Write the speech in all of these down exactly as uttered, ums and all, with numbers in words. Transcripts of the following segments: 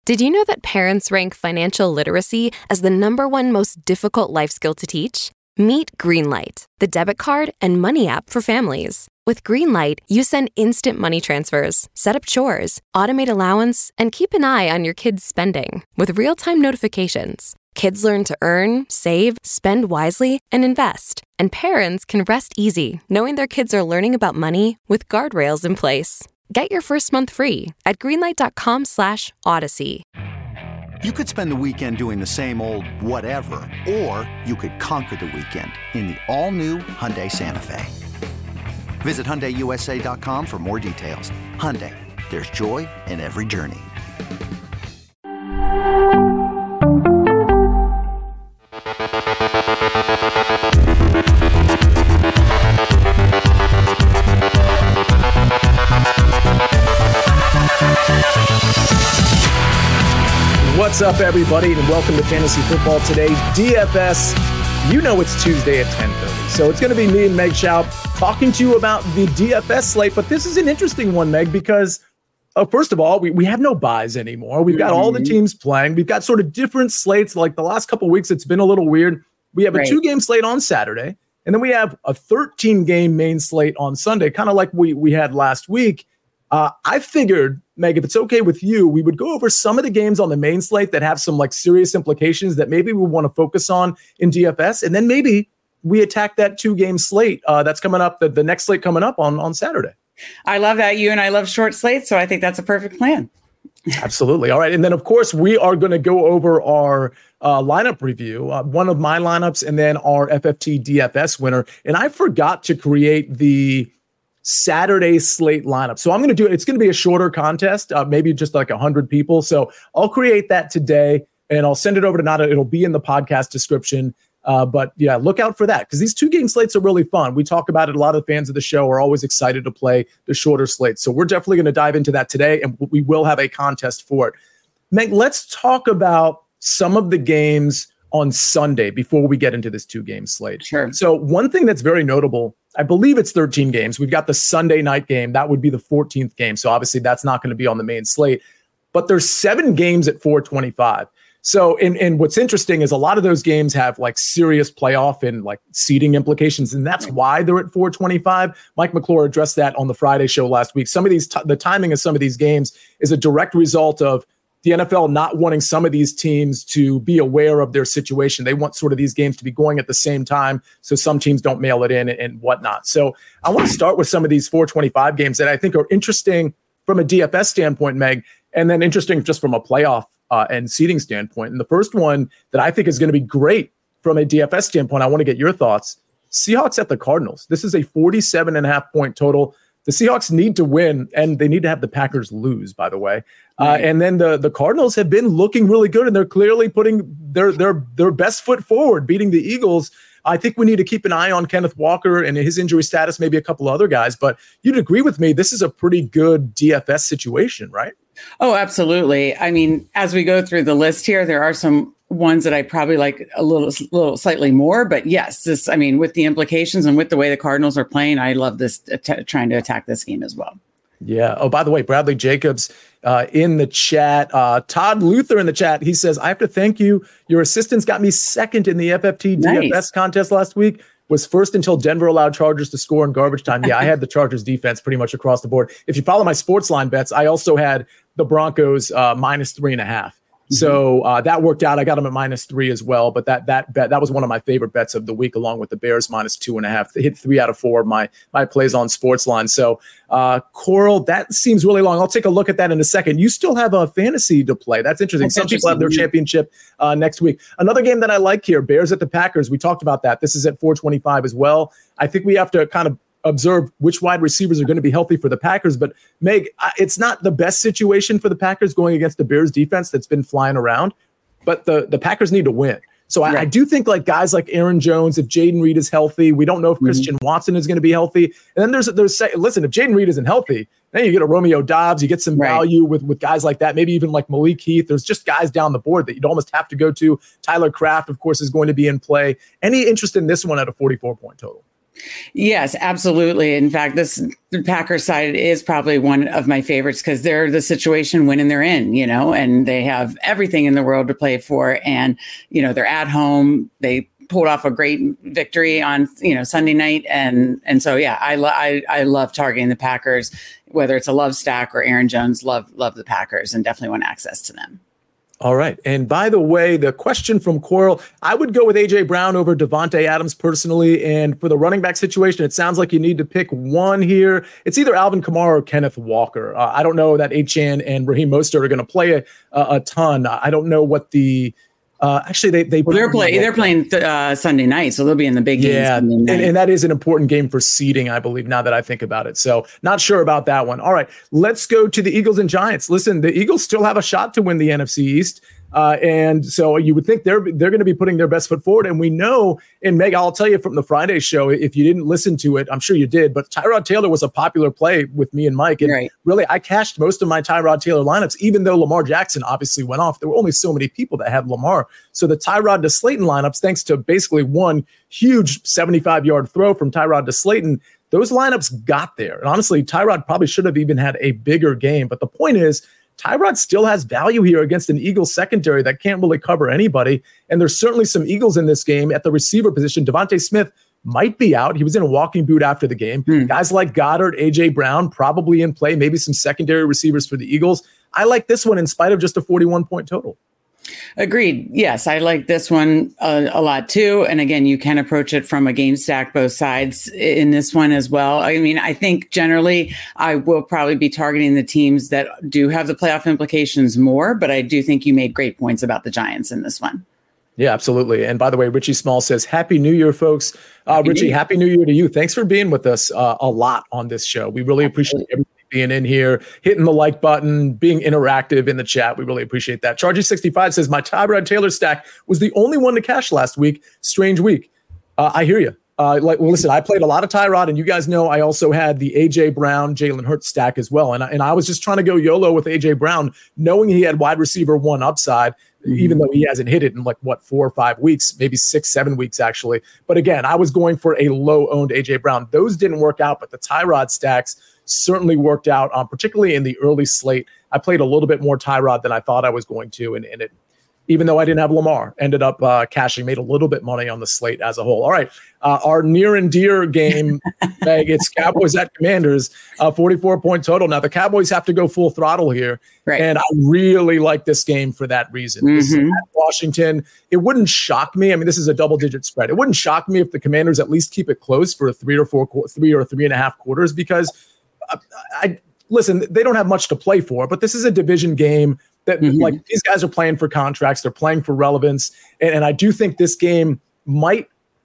Did you know that parents rank financial literacy as the number one most difficult life skill to teach? Meet Greenlight, the debit card and money app for families. With Greenlight, you send instant money transfers, set up chores, automate allowance, and keep an eye on your kids' spending with real-time notifications. Kids learn to earn, save, spend wisely, and invest. And parents can rest easy knowing their kids are learning about money with guardrails in place. Get your first month free at greenlight.com slash odyssey. You could spend the weekend doing the same old whatever, or you could conquer the weekend in the all-new Hyundai Santa Fe. Visit Hyundai U S A dot com for more details. Hyundai, there's joy in every journey. What's up, everybody, and welcome to Fantasy Football Today, D F S. You know it's Tuesday at ten thirty, so it's going to be me and Meg Schaub talking to you about the D F S slate. But this is an interesting one, Meg, because uh, first of all, we, we have no buys anymore. We've got all the teams playing. We've got sort of different slates. Like the last couple of weeks, it's been a little weird. We have a right. two-game slate on Saturday, and then we have a thirteen-game main slate on Sunday, kind of like we, we had last week. Uh, I figured, Meg, if it's okay with you, we would go over some of the games on the main slate that have some like serious implications that maybe we want to focus on in D F S. And then maybe we attack that two game slate uh, that's coming up, the, the next slate coming up on, on Saturday. I love that. You and I love short slates. So I think that's a perfect plan. Absolutely. All right. And then, of course, we are going to go over our uh, lineup review, uh, one of my lineups, and then our F F T D F S winner. And I forgot to create the Saturday slate lineup. So I'm going to do it. It's going to be a shorter contest, uh, maybe just like one hundred people. So I'll create that today and I'll send it over to Nada. It'll be in the podcast description. Uh, but yeah, look out for that because these two game slates are really fun. We talk about it. A lot of fans of the show are always excited to play the shorter slates. So we're definitely going to dive into that today and we will have a contest for it. Meg, let's talk about some of the games on Sunday before we get into this two game slate. Sure. So one thing that's very notable, I believe it's thirteen games. We've got the Sunday night game. That would be the fourteenth game. So obviously that's not going to be on the main slate, but there's seven games at four twenty-five. So, and, and what's interesting is a lot of those games have like serious playoff and like seeding implications. And that's why they're at four twenty-five. Mike McClure addressed that on the Friday show last week. Some of these, t- the timing of some of these games is a direct result of the N F L not wanting some of these teams to be aware of their situation. They want sort of these games to be going at the same time so some teams don't mail it in and, and whatnot. So I want to start with some of these four twenty-five games that I think are interesting from a D F S standpoint, Meg, and then interesting just from a playoff uh, and seeding standpoint. And the first one that I think is going to be great from a D F S standpoint, I want to get your thoughts. Seahawks at the Cardinals. This is a forty-seven and a half point total. The Seahawks need to win, and they need to have the Packers lose, by the way. Uh, and then the, the Cardinals have been looking really good, and they're clearly putting their their their best foot forward, beating the Eagles. I think we need to keep an eye on Kenneth Walker and his injury status, maybe a couple other guys. But you'd agree with me, this is a pretty good D F S situation, right? Oh, absolutely. I mean, as we go through the list here, there are some ones that I probably like a little, little slightly more, but yes, this, I mean, with the implications and with the way the Cardinals are playing, I love this, att- trying to attack this game as well. Yeah. Oh, by the way, Bradley Jacobs uh, in the chat, uh, Todd Luther in the chat, he says, I have to thank you. Your assistance got me second in the F F T D F S nice. contest last week. Was first until Denver allowed Chargers to score in garbage time. Yeah, I had the Chargers defense pretty much across the board. If you follow my sports line bets, I also had the Broncos uh, minus three and a half. So uh, that worked out. I got them at minus three as well. But that that bet that was one of my favorite bets of the week, along with the Bears minus two and a half. They hit three out of four of my my plays on Sportsline. So uh, Coral, that seems really long. I'll take a look at that in a second. You still have a fantasy to play. That's interesting. That's Some interesting. people have their championship uh, next week. Another game that I like here, Bears at the Packers. We talked about that. This is at four twenty-five as well. I think we have to kind of observe which wide receivers are going to be healthy for the Packers. But Meg, it's not the best situation for the Packers going against the Bears defense that's been flying around, but the, the Packers need to win. So right. I, I do think like guys like Aaron Jones, if Jaden Reed is healthy, we don't know if mm-hmm. Christian Watson is going to be healthy. And then there's, there's listen, if Jaden Reed isn't healthy, then you get a Romeo Doubs, you get some right. value with, with guys like that, maybe even like Malik Heath. There's just guys down the board that you'd almost have to go to. Tyler Kraft, of course, is going to be in play. Any interest in this one at a forty-four point total? Yes, absolutely. In fact, this the Packers side is probably one of my favorites because they're the situation winning they're in, you know, and they have everything in the world to play for. And, you know, they're at home. They pulled off a great victory on, you know, Sunday night. And and so, yeah, I, lo- I, I love targeting the Packers, whether it's a Love stack or Aaron Jones, love, love the Packers and definitely want access to them. All right. And by the way, the question from Coral, I would go with A J Brown over Devontae Adams personally. And for the running back situation, it sounds like you need to pick one here. It's either Alvin Kamara or Kenneth Walker. Uh, I don't know that Achane and Raheem Mostert are going to play a, a, a ton. I don't know what the uh, actually they they well, they're playing they're playing th- uh, Sunday night, so they'll be in the big game. Yeah, and, and that is an important game for seeding, I believe. Now that I think about it, so not sure about that one. All right, let's go to the Eagles and Giants. Listen, the Eagles still have a shot to win the N F C East. Uh, and so you would think they're they're going to be putting their best foot forward. And we know, and Meg, I'll tell you from the Friday show, if you didn't listen to it, I'm sure you did, but Tyrod Taylor was a popular play with me and Mike. And right. really, I cashed most of my Tyrod Taylor lineups, even though Lamar Jackson obviously went off. There were only so many people that had Lamar. So the Tyrod to Slayton lineups, thanks to basically one huge seventy-five-yard throw from Tyrod to Slayton, those lineups got there. And honestly, Tyrod probably should have even had a bigger game. But the point is, Tyrod still has value here against an Eagles secondary that can't really cover anybody. And there's certainly some Eagles in this game at the receiver position. Devontae Smith might be out. He was in a walking boot after the game. Hmm. Guys like Goddard, A J Brown, probably in play, maybe some secondary receivers for the Eagles. I like this one in spite of just a forty-one point total. Agreed. Yes, I like this one a, a lot too. And again, you can approach it from a game stack, both sides in this one as well. I mean, I think generally I will probably be targeting the teams that do have the playoff implications more, but I do think you made great points about the Giants in this one. Yeah, absolutely. And by the way, Richie Small says, Happy New Year, folks. Uh, happy Richie, New Happy New Year to you. Thanks for being with us uh, a lot on this show. We really appreciate everything. Being in here, hitting the like button, being interactive in the chat. We really appreciate that. Chargy sixty-five says, my Tyrod Taylor stack was the only one to cash last week. Strange week. Uh, I hear you. Uh, like, well, listen, I played a lot of Tyrod, and you guys know I also had the A J Brown, Jalen Hurts stack as well. And I, and I was just trying to go YOLO with A J Brown, knowing he had wide receiver one upside, mm-hmm. even though he hasn't hit it in like, what, four or five weeks, maybe six, seven weeks, actually. But again, I was going for a low-owned A J Brown. Those didn't work out, but the Tyrod stacks certainly worked out, um, particularly in the early slate. I played a little bit more Tyrod than I thought I was going to, and, and it, even though I didn't have Lamar, ended up uh, cashing, made a little bit money on the slate as a whole. All right, uh, our near and dear game, Meg, it's Cowboys at Commanders, uh, forty-four point total. Now the Cowboys have to go full throttle here, right. and I really like this game for that reason. Mm-hmm. This is at Washington. It wouldn't shock me. I mean, this is a double-digit spread. It wouldn't shock me if the Commanders at least keep it close for three or four, three or three and a half quarters, because I, I listen, they don't have much to play for, but this is a division game that mm-hmm. like these guys are playing for contracts. They're playing for relevance. And, and I do think this game might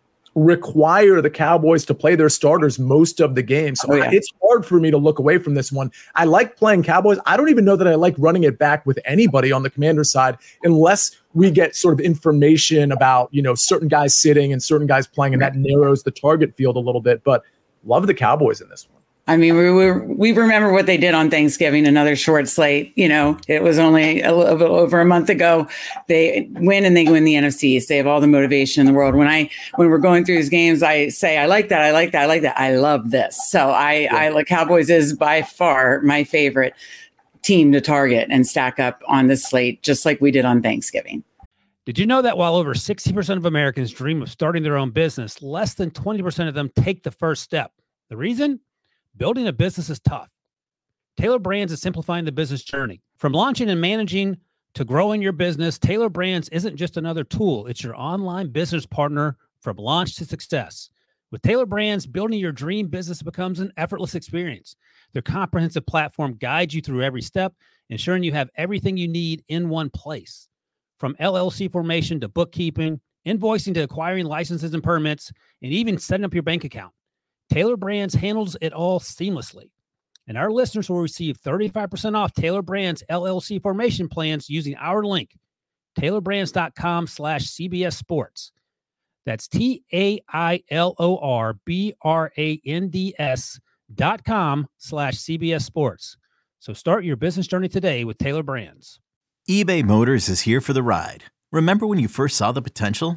require the Cowboys to play their starters most of the game. So oh, yeah. I, it's hard for me to look away from this one. I like playing Cowboys. I don't even know that I like running it back with anybody on the Commander side, unless we get sort of information about, you know, certain guys sitting and certain guys playing, and that narrows the target field a little bit, but love the Cowboys in this one. I mean, we were, we remember what they did on Thanksgiving, another short slate. You know, it was only a little bit over a month ago. They win and they win the N F C. They have all the motivation in the world. When I, when we're going through these games, I say, I like that. I like that. I like that. I love this. So I, yeah. I like Cowboys is by far my favorite team to target and stack up on this slate, just like we did on Thanksgiving. Did you know that while over sixty percent of Americans dream of starting their own business, less than twenty percent of them take the first step? The reason? Building a business is tough. Taylor Brands is simplifying the business journey. From launching and managing to growing your business, Taylor Brands isn't just another tool. It's your online business partner from launch to success. With Taylor Brands, building your dream business becomes an effortless experience. Their comprehensive platform guides you through every step, ensuring you have everything you need in one place. From L L C formation to bookkeeping, invoicing to acquiring licenses and permits, and even setting up your bank account, Taylor Brands handles it all seamlessly. And our listeners will receive thirty-five percent off Taylor Brands L L C formation plans using our link, taylorbrands.com slash CBS Sports. That's T-A-I-L-O-R-B-R-A-N-D-S dot com slash CBS Sports. So start your business journey today with Taylor Brands. eBay Motors is here for the ride. Remember when you first saw the potential?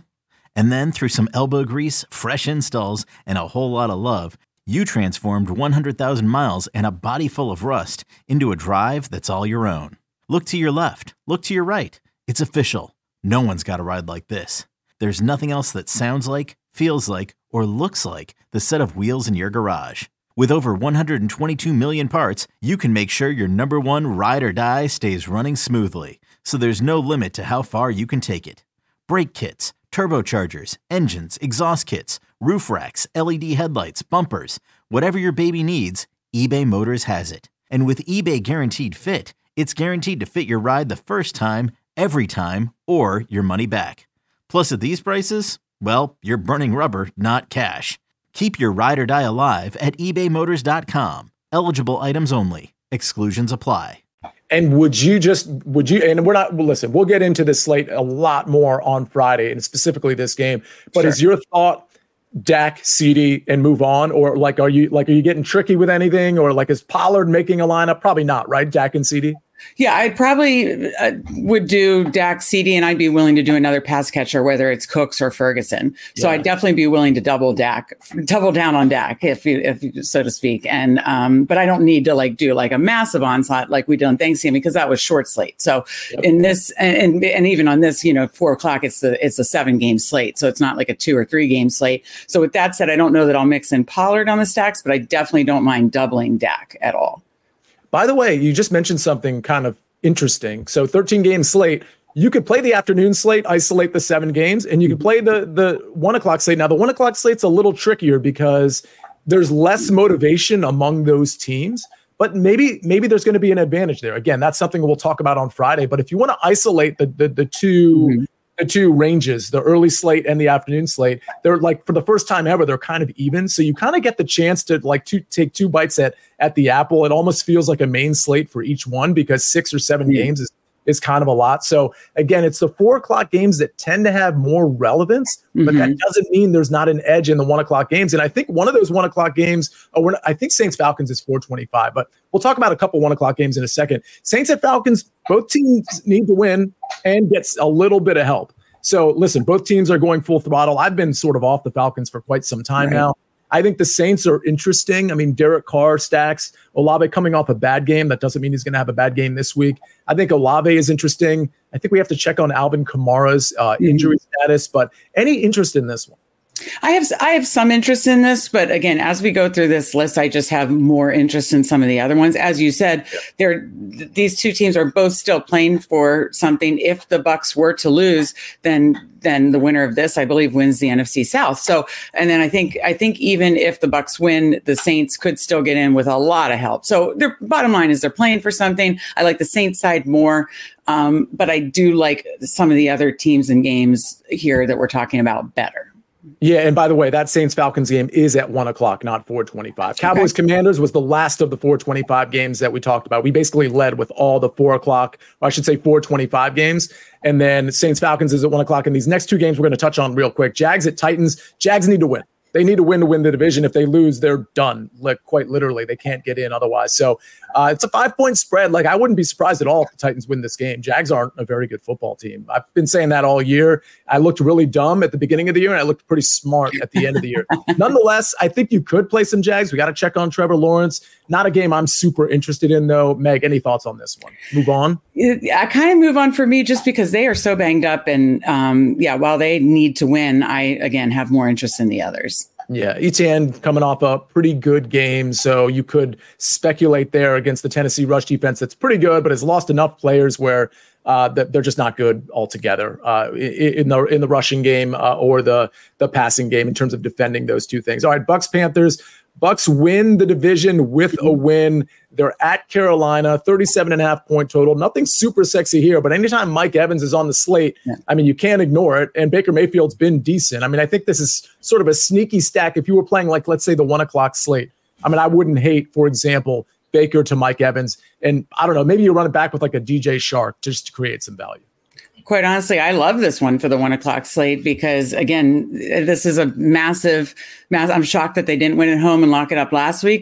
And then through some elbow grease, fresh installs, and a whole lot of love, you transformed one hundred thousand miles and a body full of rust into a drive that's all your own. Look to your left. Look to your right. It's official. No one's got a ride like this. There's nothing else that sounds like, feels like, or looks like the set of wheels in your garage. With over one hundred twenty-two million parts, you can make sure your number one ride or die stays running smoothly. So there's no limit to how far you can take it. Brake kits, turbochargers, engines, exhaust kits, roof racks, L E D headlights, bumpers, whatever your baby needs, eBay Motors has it. And with eBay Guaranteed Fit, it's guaranteed to fit your ride the first time, every time, or your money back. Plus at these prices, well, you're burning rubber, not cash. Keep your ride or die alive at ebay motors dot com. Eligible items only. Exclusions apply. And would you just, would you, and we're not, well, listen, we'll get into this slate a lot more on Friday and specifically this game, but sure. Is your thought Dak, CeeDee, and move on? Or like, are you, like, are you getting tricky with anything? Or like, is Pollard making a lineup? Probably not, right? Dak and CeeDee? Yeah, I probably uh, would do Dak, CeeDee, and I'd be willing to do another pass catcher, whether it's Cooks or Ferguson. So yeah. I'd definitely be willing to double Dak, double down on Dak, if you, if you, so to speak. And um, but I don't need to like do like a massive onslaught like we did on Thanksgiving because that was short slate. So yep. in this, and and even on this, you know, four o'clock, it's the it's a seven game slate, so it's not like a two or three game slate. So with that said, I don't know that I'll mix in Pollard on the stacks, but I definitely don't mind doubling Dak at all. By the way, you just mentioned something kind of interesting. So thirteen game slate, you could play the afternoon slate, isolate the seven games, and you could play the the one o'clock slate. Now, the one o'clock slate's a little trickier because there's less motivation among those teams, but maybe maybe there's going to be an advantage there. Again, that's something we'll talk about on Friday. But if you want to isolate the the, the two mm-hmm. the two ranges, the early slate and the afternoon slate, they're like, for the first time ever, they're kind of even. So you kind of get the chance to like to take two bites at at the apple. It almost feels like a main slate for each one because six or seven mm-hmm. games is is kind of a lot. So again, it's the four o'clock games that tend to have more relevance, mm-hmm. but that doesn't mean there's not an edge in the one o'clock games. And I think one of those one o'clock games, oh, we're not, I think Saints Falcons is four twenty-five, but we'll talk about a couple one o'clock games in a second. Saints and Falcons, both teams need to win and gets a little bit of help. So listen, both teams are going full throttle. I've been sort of off the Falcons for quite some time right. now. I think the Saints are interesting. I mean, Derek Carr stacks. Olave coming off a bad game. That doesn't mean he's going to have a bad game this week. I think Olave is interesting. I think we have to check on Alvin Kamara's uh, mm-hmm. injury status, but any interest in this one? I have I have some interest in this, but again, as we go through this list, I just have more interest in some of the other ones. As you said, yeah. they're these two teams are both still playing for something. If the Bucs were to lose, then then the winner of this, I believe, wins the N F C South. So, and then I think I think even if the Bucs win, the Saints could still get in with a lot of help. So their bottom line is they're playing for something. I like the Saints side more, um, but I do like some of the other teams and games here that we're talking about better. Yeah, and by the way, that Saints-Falcons game is at one o'clock, not four twenty-five. Cowboys-Commanders okay. was the last of the four twenty-five games that we talked about. We basically led with all the four o'clock, or I should say four twenty-five games. And then Saints-Falcons is at one o'clock. And these next two games we're going to touch on real quick. Jags at Titans. Jags need to win. They need to win to win the division. If they lose, they're done. Like quite literally, they can't get in otherwise. So uh, it's a five-point spread. Like I wouldn't be surprised at all if the Titans win this game. Jags aren't a very good football team. I've been saying that all year. I looked really dumb at the beginning of the year, and I looked pretty smart at the end of the year. Nonetheless, I think you could play some Jags. We got to check on Trevor Lawrence. Not a game I'm super interested in, though. Meg, any thoughts on this one? Move on. I kind of move on for me just because they are so banged up, and um, yeah, while they need to win, I again have more interest in the others. Yeah, Etienne coming off a pretty good game, so you could speculate there against the Tennessee rush defense that's pretty good, but has lost enough players where uh, that they're just not good altogether uh, in the in the rushing game uh, or the the passing game in terms of defending those two things. All right, Bucs Panthers. Bucs win the division with a win. They're at Carolina, thirty-seven and a half point total. Nothing super sexy here, but anytime Mike Evans is on the slate, yeah. I mean, you can't ignore it. And Baker Mayfield's been decent. I mean, I think this is sort of a sneaky stack. If you were playing, like, let's say the one o'clock slate, I mean, I wouldn't hate, for example, Baker to Mike Evans. And I don't know, maybe you run it back with like a D J Shark just to create some value. Quite honestly, I love this one for the one o'clock slate because, again, this is a massive, mass. I'm shocked that they didn't win at home and lock it up last week, but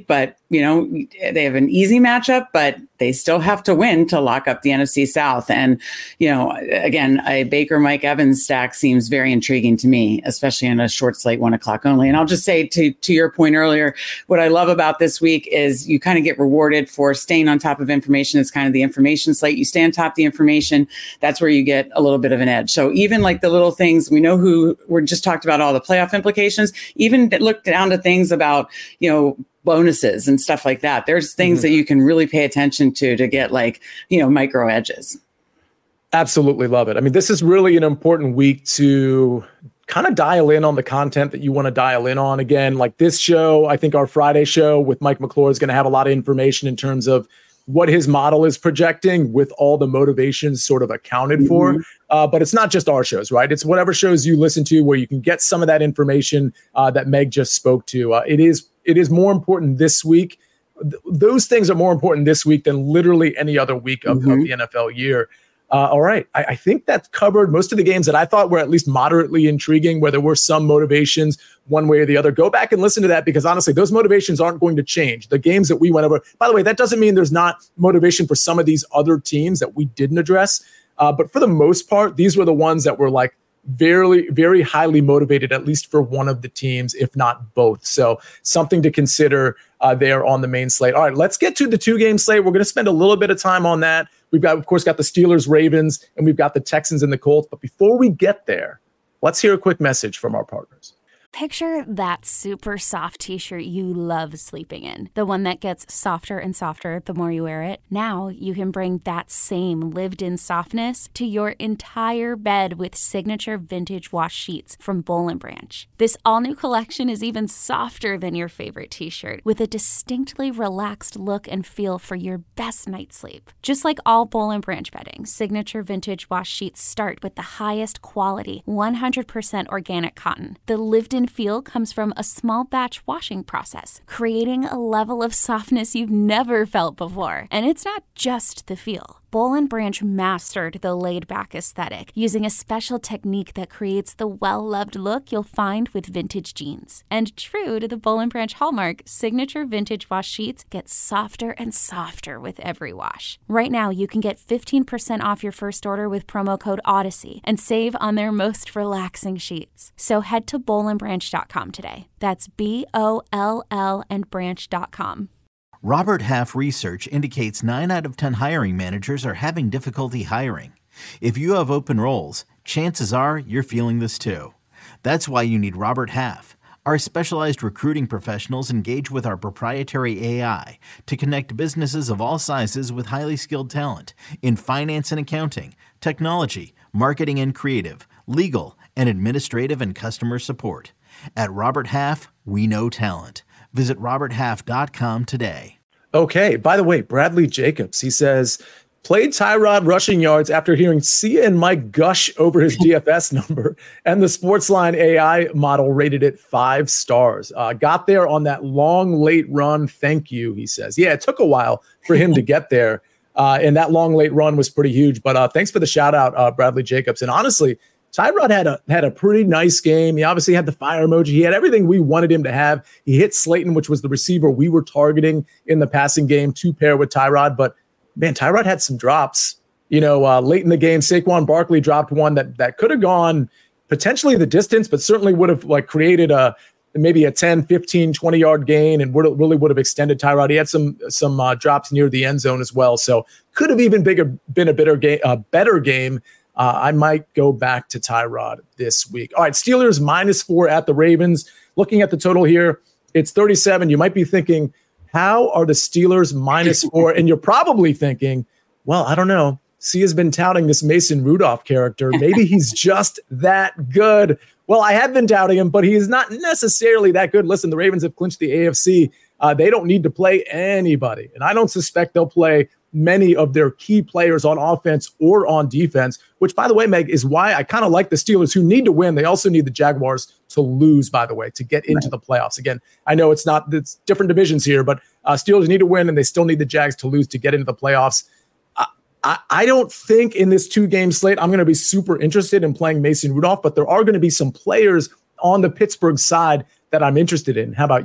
you know, they have an easy matchup, but they still have to win to lock up the N F C South. And, you know, again, a Baker Mike Evans stack seems very intriguing to me, especially in a short slate, one o'clock only. And I'll just say to, to your point earlier, what I love about this week is you kind of get rewarded for staying on top of information. It's kind of the information slate. You stay on top of the information. That's where you get a little bit of an edge. So even like the little things, we know who we're just talked about all the playoff implications, even look down to things about, you know, bonuses and stuff like that. There's things mm-hmm. that you can really pay attention to to get like, you know, micro edges. Absolutely love it. I mean, this is really an important week to kind of dial in on the content that you want to dial in on. Again, like this show, I think our Friday show with Mike McClure is going to have a lot of information in terms of what his model is projecting with all the motivations sort of accounted mm-hmm. for. Uh, but it's not just our shows, right? It's whatever shows you listen to where you can get some of that information uh, that Meg just spoke to. Uh, it is It is more important this week. Th- those things are more important this week than literally any other week of, mm-hmm. of the N F L year. Uh, all right. I, I think that covered most of the games that I thought were at least moderately intriguing, where there were some motivations one way or the other. Go back and listen to that, because honestly, those motivations aren't going to change. The games that we went over, by the way, that doesn't mean there's not motivation for some of these other teams that we didn't address. Uh, but for the most part, these were the ones that were like, very, very highly motivated, at least for one of the teams, if not both. So something to consider uh, there on the main slate. All right, let's get to the two-game slate. We're going to spend a little bit of time on that. We've got, of course, got the Steelers, Ravens, and we've got the Texans and the Colts. But before we get there, let's hear a quick message from our partners. Picture that super soft t-shirt you love sleeping in, the one that gets softer and softer the more you wear it. Now you can bring that same lived-in softness to your entire bed with signature vintage wash sheets from Boll and Branch. This all-new collection is even softer than your favorite t-shirt, with a distinctly relaxed look and feel for your best night's sleep. Just like all Boll and Branch bedding, signature vintage wash sheets start with the highest quality, one hundred percent organic cotton. The lived-in feel comes from a small batch washing process, creating a level of softness you've never felt before. And it's not just the feel. Boll and Branch mastered the laid-back aesthetic using a special technique that creates the well-loved look you'll find with vintage jeans. And true to the Boll and Branch hallmark, signature vintage wash sheets get softer and softer with every wash. Right now, you can get fifteen percent off your first order with promo code Odyssey and save on their most relaxing sheets. So head to boll and branch dot com today. That's B O L L and branch dot com. Robert Half research indicates nine out of ten hiring managers are having difficulty hiring. If you have open roles, chances are you're feeling this too. That's why you need Robert Half. Our specialized recruiting professionals engage with our proprietary A I to connect businesses of all sizes with highly skilled talent in finance and accounting, technology, marketing and creative, legal, and administrative and customer support. At Robert Half, we know talent. Visit robert half dot com today. Okay. By the way, Bradley Jacobs, he says, played Tyrod rushing yards after hearing Sia and Mike gush over his D F S number, and the Sportsline A I model rated it five stars. Uh, got there on that long, late run. Thank you, he says. Yeah, it took a while for him to get there, uh, and that long, late run was pretty huge. But uh, thanks for the shout out, uh, Bradley Jacobs. And honestly, Tyrod had a had a pretty nice game. He obviously had the fire emoji. He had everything we wanted him to have. He hit Slayton, which was the receiver we were targeting in the passing game to pair with Tyrod. But, man, Tyrod had some drops. You know, uh, late in the game, Saquon Barkley dropped one that that could have gone potentially the distance, but certainly would have like created a maybe a ten, fifteen, twenty-yard gain and would really would have extended Tyrod. He had some some uh, drops near the end zone as well. So could have even bigger, been a better game, a better game. Uh, I might go back to Tyrod this week. All right, Steelers minus four at the Ravens. Looking at the total here, it's thirty-seven. You might be thinking, how are the Steelers minus four? And you're probably thinking, well, I don't know. Sia's been touting this Mason Rudolph character. Maybe he's just that good. Well, I have been doubting him, but he is not necessarily that good. Listen, the Ravens have clinched the A F C. Uh, they don't need to play anybody. And I don't suspect they'll play many of their key players on offense or on defense, which, by the way, Meg, is why I kind of like the Steelers, who need to win. They also need the Jaguars to lose, by the way, to get into the playoffs. Again, I know it's not, it's different divisions here, but uh, Steelers need to win, and they still need the Jags to lose to get into the playoffs. I, I, I don't think in this two-game slate I'm going to be super interested in playing Mason Rudolph, but there are going to be some players on the Pittsburgh side that I'm interested in. How about you?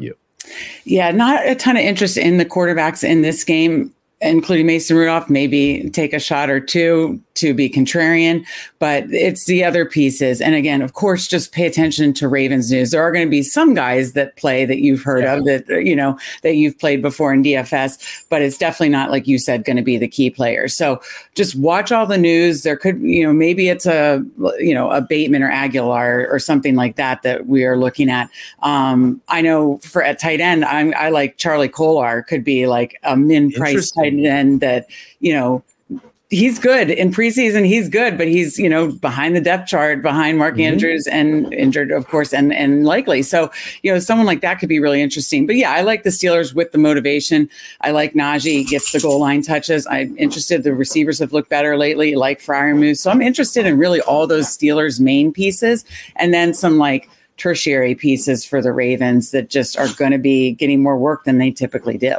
Yeah, not a ton of interest in the quarterbacks in this game, including Mason Rudolph. Maybe take a shot or two to be contrarian, but it's the other pieces. And again, of course, just pay attention to Ravens news. There are going to be some guys that play that you've heard yeah. of, that, you know, that you've played before in D F S, but it's definitely not, like you said, going to be the key player. So just watch all the news. There could, you know, maybe it's a, you know, a Bateman or Aguilar or something like that that we are looking at. Um, I know for at tight end, I'm, I like Charlie Kolar could be like a min price tight end that, you know, he's good in preseason. He's good, but he's, you know, behind the depth chart, behind Mark mm-hmm. Andrews and injured, of course, and, and likely. So, you know, someone like that could be really interesting. But yeah, I like the Steelers with the motivation. I like Najee gets the goal line touches. I'm interested. The receivers have looked better lately, like Freiermuth. So I'm interested in really all those Steelers main pieces, and then some like tertiary pieces for the Ravens that just are going to be getting more work than they typically do.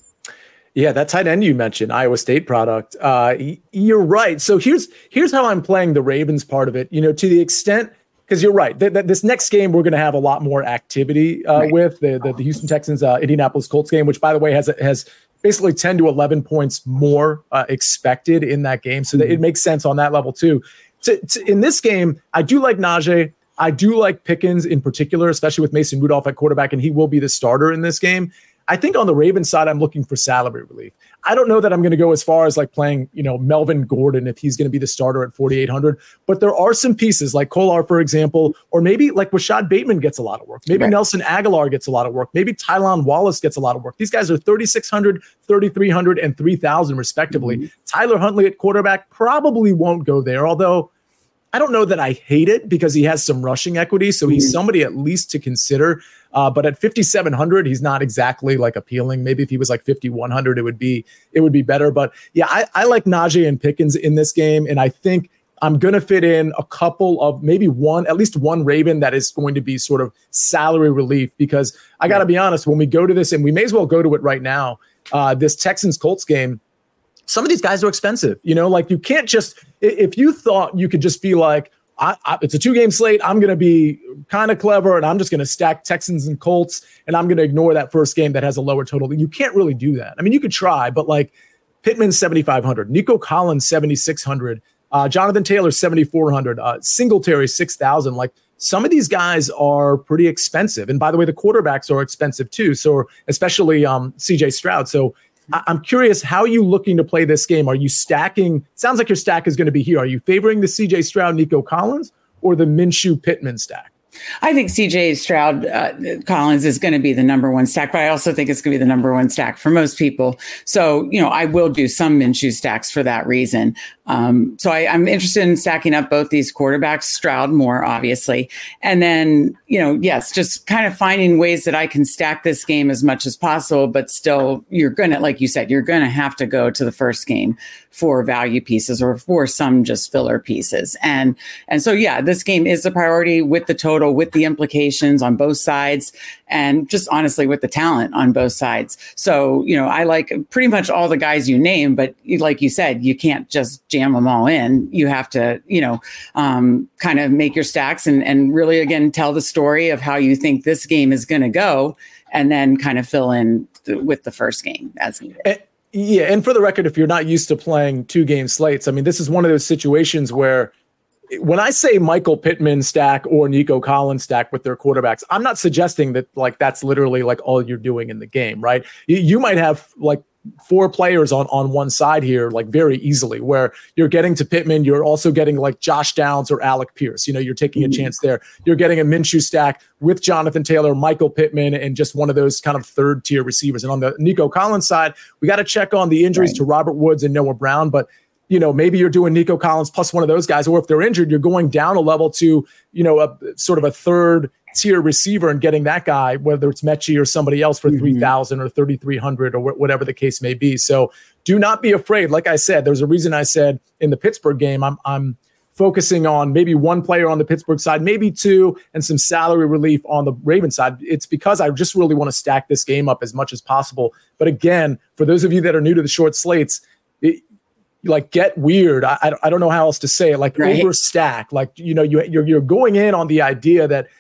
Yeah, that tight end you mentioned, Iowa State product. Uh, you're right. So here's here's how I'm playing the Ravens part of it. You know, to the extent, because you're right, th- th- this next game we're going to have a lot more activity uh, right. with the, the the Houston Texans uh, Indianapolis Colts game, which by the way has has basically ten to eleven points more uh, expected in that game. So mm-hmm. that it makes sense on that level too. To, to, in this game, I do like Najee. I do like Pickens in particular, especially with Mason Rudolph at quarterback, and he will be the starter in this game. I think on the Ravens side, I'm looking for salary relief. I don't know that I'm going to go as far as like playing, you know, Melvin Gordon if he's going to be the starter at forty-eight hundred. But there are some pieces like Kolar, for example, or maybe like Rashad Bateman gets a lot of work. Maybe right. Nelson Aguilar gets a lot of work. Maybe Tylan Wallace gets a lot of work. These guys are thirty-six hundred, thirty-three hundred, and three thousand respectively. Mm-hmm. Tyler Huntley at quarterback probably won't go there, although I don't know that I hate it because he has some rushing equity. So he's somebody at least to consider. Uh, but at fifty-seven hundred, he's not exactly like appealing. Maybe if he was like fifty-one hundred, it would be it would be better. But yeah, I, I like Najee and Pickens in this game. And I think I'm going to fit in a couple of maybe one, at least one Raven that is going to be sort of salary relief, because I got to be honest, when we go to this, and we may as well go to it right now, uh, this Texans Colts game, some of these guys are expensive. You know, like you can't just, if you thought you could just be like, I, I, it's a two-game slate, I'm going to be kind of clever, and I'm just going to stack Texans and Colts, and I'm going to ignore that first game that has a lower total. You can't really do that. I mean, you could try, but like Pittman, seventy-five hundred, Nico Collins, seventy-six hundred, uh, Jonathan Taylor, seventy-four hundred, uh, Singletary, six thousand. Like some of these guys are pretty expensive. And by the way, the quarterbacks are expensive too. So especially um, C J Stroud. So I'm curious, how are you looking to play this game? Are you stacking? Sounds like your stack is going to be here. Are you favoring the C J Stroud, Nico Collins, or the Minshew Pittman stack? I think C J Stroud uh, Collins is going to be the number one stack, but I also think it's going to be the number one stack for most people. So, you know, I will do some Minshew stacks for that reason. Um, so I, I'm interested in stacking up both these quarterbacks, Stroud more, obviously. And then, you know, yes, just kind of finding ways that I can stack this game as much as possible, but still you're going to, like you said, you're going to have to go to the first game for value pieces or for some just filler pieces. And, and so, yeah, this game is a priority with the total, with the implications on both sides, and just honestly with the talent on both sides. So, you know, I like pretty much all the guys you name, but like you said, you can't just jam them all in. You have to, you know, um, kind of make your stacks and, and really, again, tell the story of how you think this game is going to go, and then kind of fill in th- with the first game as needed. And, yeah. And for the record, if you're not used to playing two game slates, I mean, this is one of those situations where when I say Michael Pittman stack or Nico Collins stack with their quarterbacks, I'm not suggesting that like that's literally like all you're doing in the game, right? You, you might have like four players on, on one side here, like very easily, where you're getting to Pittman. You're also getting like Josh Downs or Alec Pierce. You know, you're taking a chance there. You're getting a Minshew stack with Jonathan Taylor, Michael Pittman, and just one of those kind of third tier receivers. And on the Nico Collins side, we got to check on the injuries right. to Robert Woods and Noah Brown, but you know, maybe you're doing Nico Collins plus one of those guys, or if they're injured, you're going down a level to, you know, a sort of a third tier receiver and getting that guy, whether it's Mechie or somebody else for mm-hmm. three thousand or thirty-three hundred or wh- whatever the case may be. So do not be afraid. Like I said, there's a reason I said in the Pittsburgh game, I'm, I'm focusing on maybe one player on the Pittsburgh side, maybe two, and some salary relief on the Ravens side. It's because I just really want to stack this game up as much as possible. But again, for those of you that are new to the short slates, it, like get weird. I, I don't know how else to say it. Like right. overstack. Like, you know, you, you're you're going in on the idea that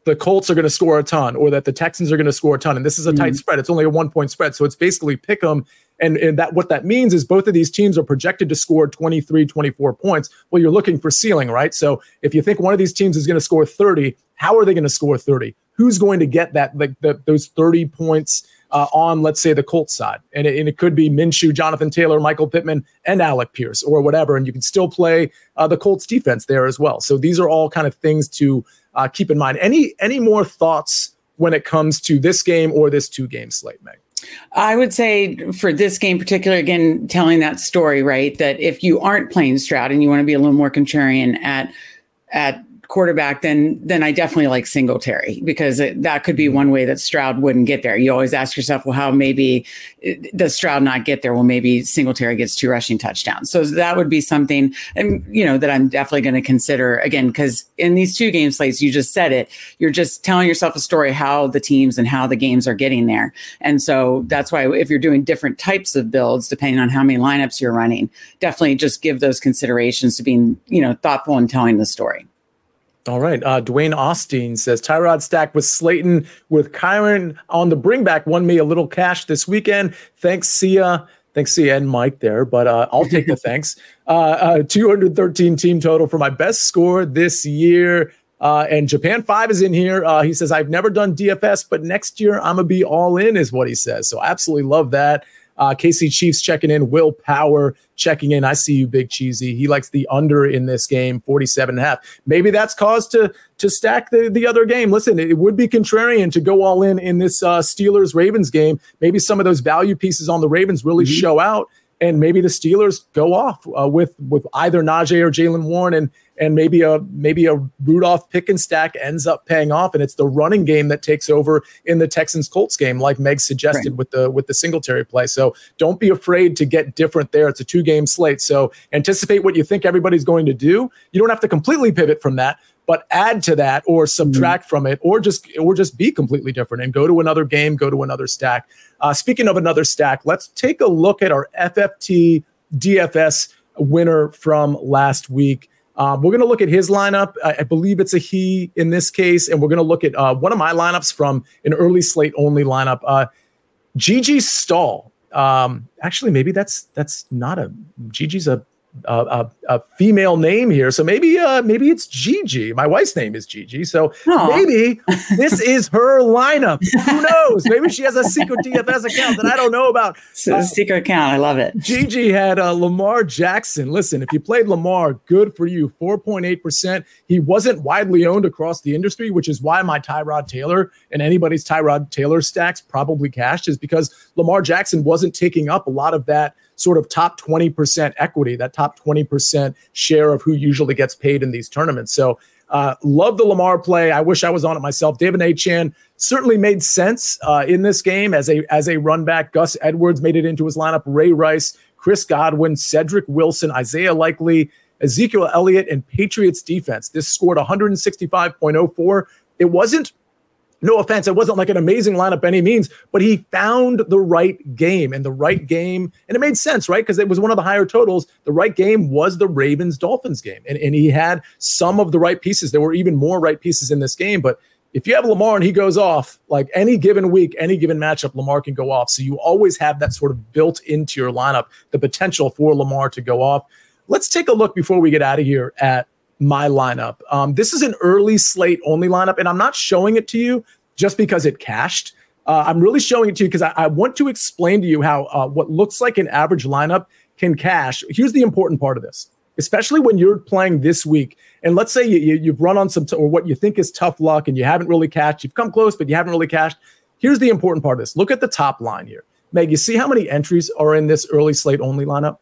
the Colts are going to score a ton or that the Texans are going to score a ton. And this is a tight mm-hmm. spread. It's only a one point spread. So it's basically pick 'em. And, and that what that means is both of these teams are projected to score twenty-three, twenty-four points. Well, you're looking for ceiling, right? So if you think one of these teams is going to score thirty, how are they going to score thirty? Who's going to get that, like the, those thirty points uh, on, let's say, the Colts side? And it, and it could be Minshew, Jonathan Taylor, Michael Pittman, and Alec Pierce or whatever. And you can still play uh, the Colts defense there as well. So these are all kind of things to uh, keep in mind. Any, any more thoughts when it comes to this game or this two-game slate, Meg? I would say for this game particular, again, telling that story, right, that if you aren't playing Stroud and you want to be a little more contrarian at at quarterback, then then I definitely like Singletary, because it, that could be one way that Stroud wouldn't get there. You always ask yourself, well, how maybe does Stroud not get there? Well, maybe Singletary gets two rushing touchdowns. So that would be something, and you know, that I'm definitely going to consider again, because in these two game slates, you just said it, you're just telling yourself a story how the teams and how the games are getting there. And so that's why if you're doing different types of builds, depending on how many lineups you're running, definitely just give those considerations to being, you know, thoughtful in telling the story. All right. Uh, Dwayne Austin says, Tyrod stacked with Slayton with Kyron on the bring back won me a little cash this weekend. Thanks, Sia. Thanks, Sia and Mike there, but uh, I'll take the thanks. Uh, uh, two hundred thirteen team total for my best score this year. Uh, and Japan five is in here. Uh, he says, I've never done D F S, but next year I'm going to be all in is what he says. So I absolutely love that. Uh, K C Chiefs checking in. Will Power checking in. I see you, Big Cheesy. He likes the under in this game, forty-seven and a half. Maybe that's cause to to stack the, the other game. Listen, it would be contrarian to go all in in this uh, Steelers-Ravens game. Maybe some of those value pieces on the Ravens really mm-hmm. show out, and maybe the Steelers go off uh, with with either Najee or Jaylen Warren, and and maybe a maybe a Rudolph pick and stack ends up paying off, and it's the running game that takes over in the Texans-Colts game, like Meg suggested right. with the with the Singletary play. So don't be afraid to get different there. It's a two-game slate, so anticipate what you think everybody's going to do. You don't have to completely pivot from that, but add to that or subtract mm-hmm. from it, or just or just be completely different and go to another game, go to another stack. Uh, speaking of another stack, let's take a look at our F F T D F S winner from last week. Um, we're going to look at his lineup. I, I believe it's a he in this case, and we're going to look at uh, one of my lineups from an early slate only lineup. Uh, Gigi Stahl. Um, actually, maybe that's that's not a Gigi's a. Uh, a, a female name here, so maybe uh, maybe it's Gigi. My wife's name is Gigi, so Aww. maybe this is her lineup. Who knows? Maybe she has a secret D F S account that I don't know about. So uh, secret account, I love it. Gigi had uh, Lamar Jackson. Listen, if you played Lamar, good for you. four point eight percent. He wasn't widely owned across the industry, which is why my Tyrod Taylor and anybody's Tyrod Taylor stacks probably cashed, is because Lamar Jackson wasn't taking up a lot of that sort of top twenty percent equity, that top twenty percent share of who usually gets paid in these tournaments. So uh, love the Lamar play. I wish I was on it myself. David Achane certainly made sense uh, in this game as a as a run back. Gus Edwards made it into his lineup. Ray Rice, Chris Godwin, Cedric Wilson, Isaiah Likely, Ezekiel Elliott, and Patriots defense. This scored one sixty-five point oh four. It wasn't, no offense, it wasn't like an amazing lineup by any means, but he found the right game and the right game. And it made sense, right? Because it was one of the higher totals. The right game was the Ravens-Dolphins game. And, and he had some of the right pieces. There were even more right pieces in this game. But if you have Lamar and he goes off, like any given week, any given matchup, Lamar can go off. So you always have that sort of built into your lineup, the potential for Lamar to go off. Let's take a look before we get out of here at my lineup. Um, this is an early slate only lineup, and I'm not showing it to you just because it cashed. Uh, I'm really showing it to you because I, I want to explain to you how uh, what looks like an average lineup can cash. Here's the important part of this, especially when you're playing this week. And let's say you, you, you've run on some, t- or what you think is tough luck and you haven't really cashed. You've come close, but you haven't really cashed. Here's the important part of this. Look at the top line here. Meg, you see how many entries are in this early slate only lineup?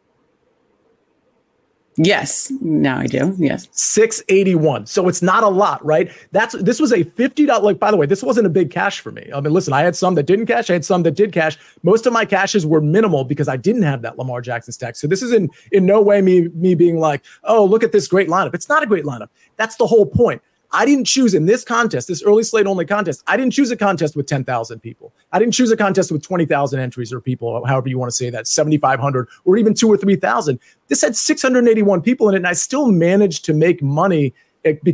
Yes. Now I do. Yes. six eighty-one. So it's not a lot, right? That's this was a fifty dollars. Like, by the way, this wasn't a big cash for me. I mean, listen, I had some that didn't cash. I had some that did cash. Most of my cashes were minimal because I didn't have that Lamar Jackson stack. So this is in, in no way me, me being like, oh, look at this great lineup. It's not a great lineup. That's the whole point. I didn't choose in this contest, this early slate only contest. I didn't choose a contest with ten thousand people. I didn't choose a contest with twenty thousand entries or people, however you want to say that, seventy-five hundred or even two or three thousand. This had six hundred eighty-one people in it, and I still managed to make money because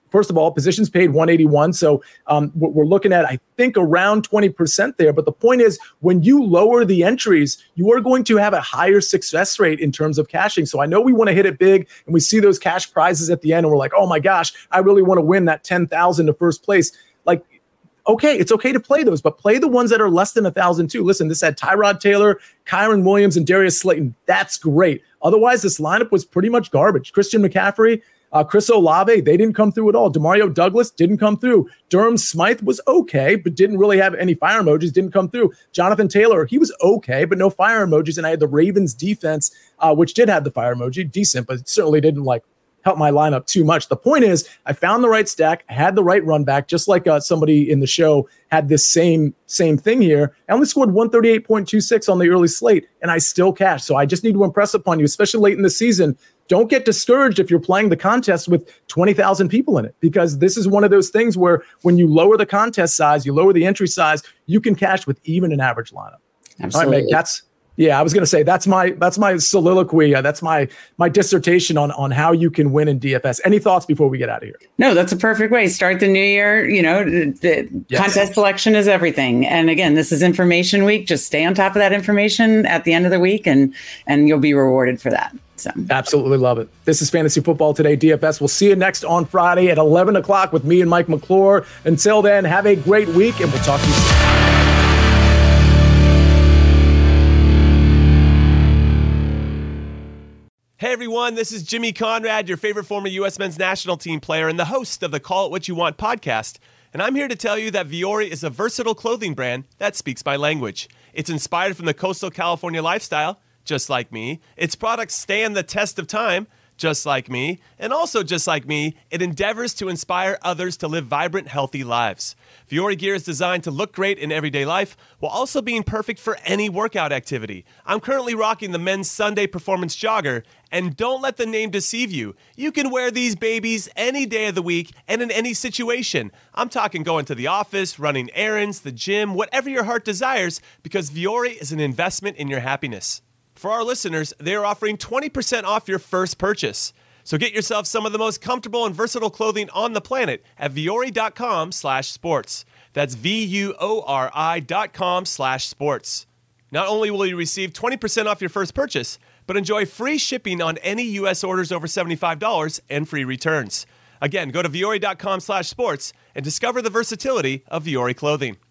first of all, positions paid one eighty-one. So um, we're looking at, I think, around twenty percent there. But the point is, when you lower the entries, you are going to have a higher success rate in terms of cashing. So I know we want to hit it big, and we see those cash prizes at the end, and we're like, oh my gosh, I really want to win that ten thousand to first place. Like, okay, it's okay to play those, but play the ones that are less than a thousand too. Listen, this had Tyrod Taylor, Kyron Williams, and Darius Slayton. That's great. Otherwise, this lineup was pretty much garbage. Christian McCaffrey, uh, Chris Olave, they didn't come through at all. Demario Douglas didn't come through. Durham Smythe was okay, but didn't really have any fire emojis, didn't come through. Jonathan Taylor, he was okay, but no fire emojis. And I had the Ravens defense, uh, which did have the fire emoji, decent, but certainly didn't like help my lineup too much. The point is, I found the right stack, I had the right run back, just like uh, somebody in the show had this same same thing here. I only scored one thirty-eight point two six on the early slate, and I still cashed. So I just need to impress upon you, especially late in the season. Don't get discouraged if you're playing the contest with twenty thousand people in it, because this is one of those things where when you lower the contest size, you lower the entry size, you can cash with even an average lineup. Absolutely. All right, Meg, that's Yeah, I was going to say that's my that's my soliloquy. Uh, that's my my dissertation on on how you can win in D F S. Any thoughts before we get out of here? No, that's a perfect way. Start the new year. You know, the, the yes. contest selection is everything. And again, this is information week. Just stay on top of that information at the end of the week, and and you'll be rewarded for that. So absolutely love it. This is Fantasy Football Today, D F S. We'll see you next on Friday at eleven o'clock with me and Mike McClure. Until then, have a great week, and we'll talk to you soon. Hey everyone, this is Jimmy Conrad, your favorite former U S men's national team player and the host of the Call It What You Want podcast. And I'm here to tell you that Vuori is a versatile clothing brand that speaks my language. It's inspired from the coastal California lifestyle, just like me. Its products stand the test of time, just like me. And also just like me, it endeavors to inspire others to live vibrant, healthy lives. Vuori gear is designed to look great in everyday life while also being perfect for any workout activity. I'm currently rocking the men's Sunday Performance Jogger, and don't let the name deceive you. You can wear these babies any day of the week and in any situation. I'm talking going to the office, running errands, the gym, whatever your heart desires, because Vuori is an investment in your happiness. For our listeners, they are offering twenty percent off your first purchase. So get yourself some of the most comfortable and versatile clothing on the planet at Vuori.com slash sports. That's V-U-O-R-I dot com slash sports. Not only will you receive twenty percent off your first purchase, but enjoy free shipping on any U S orders over seventy-five dollars and free returns. Again, go to Vuori.com slash sports and discover the versatility of Vuori clothing.